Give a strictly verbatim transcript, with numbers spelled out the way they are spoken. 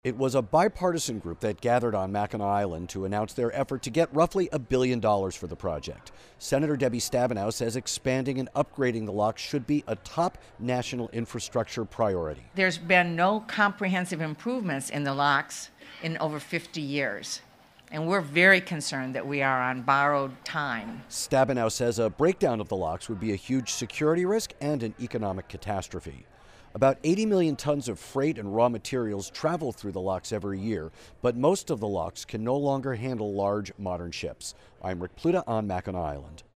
It was a bipartisan group that gathered on Mackinac Island to announce their effort to get roughly a billion dollars for the project. Senator Debbie Stabenow says expanding and upgrading the locks should be a top national infrastructure priority. There's been no comprehensive improvements in the locks in over fifty years. And we're very concerned that we are on borrowed time. Stabenow says a breakdown of the locks would be a huge security risk and an economic catastrophe. About eighty million tons of freight and raw materials travel through the locks every year, but most of the locks can no longer handle large modern ships. I'm Rick Pluta on Mackinac Island.